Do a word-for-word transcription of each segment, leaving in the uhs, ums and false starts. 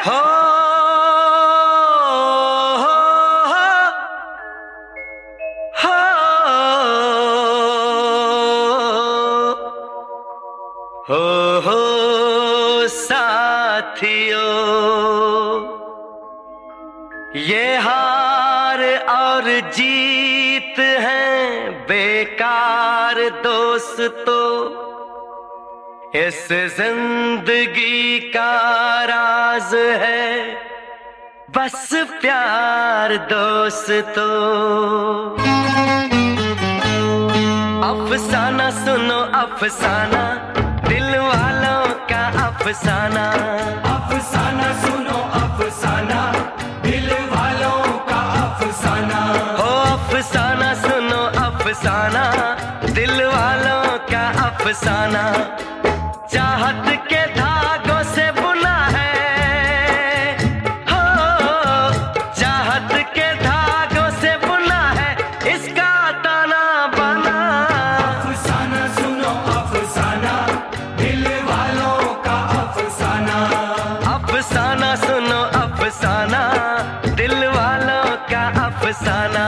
हो हो हो हो साथियों, ये हार और जीत है बेकार दोस्तों। इस जिंदगी का राज है बस प्यार दोस्तों। अफसाना सुनो अफसाना, दिल वालों का अफसाना। अफसाना सुनो अफसाना, दिल वालों का अफसाना। हो अफसाना सुनो अफसाना, दिल वालों का अफसाना। चाहत के धागों से बुना है, हो चाहत के धागों से बुना है इसका ताना बाना। अफसाना सुनो अफसाना, दिल वालों का अफसाना। अफसाना सुनो अफसाना, दिल वालों का अफसाना।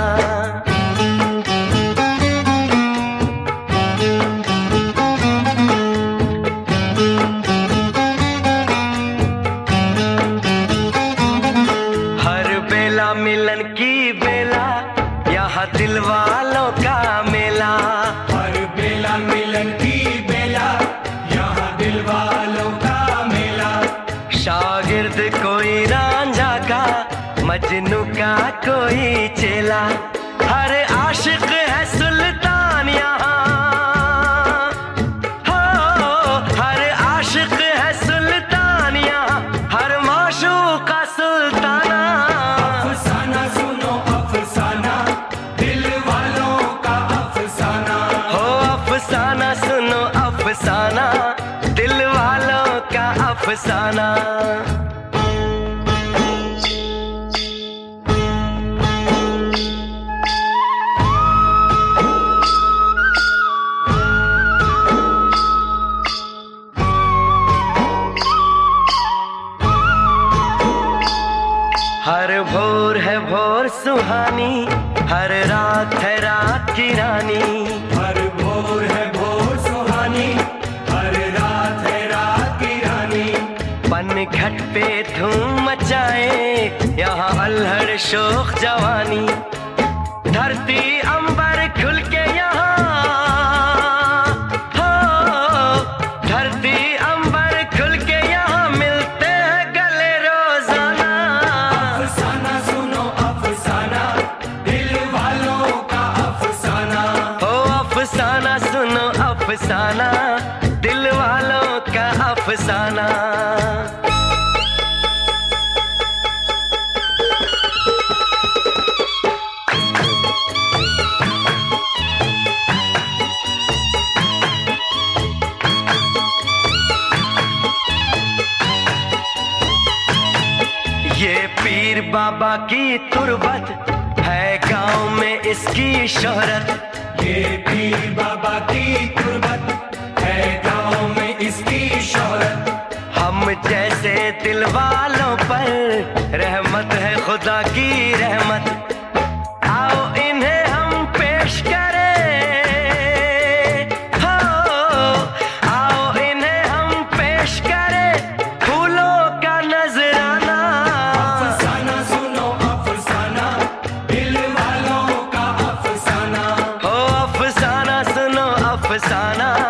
मिलन की बेला यहाँ दिल वालों का मेला। हर बेला मिलन की बेला, यहाँ दिल वालों का मेला। शागिर्द कोई रांझा का, मजनू का कोई चेला। हर आशिक है सुल्तान यहाँ, हो हर आशिक है सुल्तान यहाँ, हर माशूक का सुल्ताना। अफसाना सुनो अफसाना, दिल वालों का अफसाना। हो अफसाना सुनो अफसाना, दिल वालों का अफसाना। हर भोर है भोर सुहानी, हर रात है रात की रानी। हर भोर है भोर सुहानी, हर रात है रात की रानी। पनघट पे धूम मचाए यहाँ अल्हड़ शोख जवानी। धरती अंबर खुल के यहाँ, हो धरती अंबर खुल के यहाँ मिलते हैं गले रोजाना। अफसाना सुनो अफसाना, दिल वालों का अफसाना। हो अफसाना सुनो अफसाना, दिल वालों का अफसाना। ये पीर बाबा की तुरबत है, गांव में इसकी शोहरत। ये पीर बाबा की तुरबत है, गाँव में इसकी शोहरत। हम जैसे दिल वालों पर रहमत है खुदा की रहमत। आओ इन्हें हम पेश करें, हो आओ इन्हें हम पेश करें फूलों का नजराना। अफसाना सुनो अफसाना, दिल वालों का अफसाना। हो अफसाना सुनो अफसाना,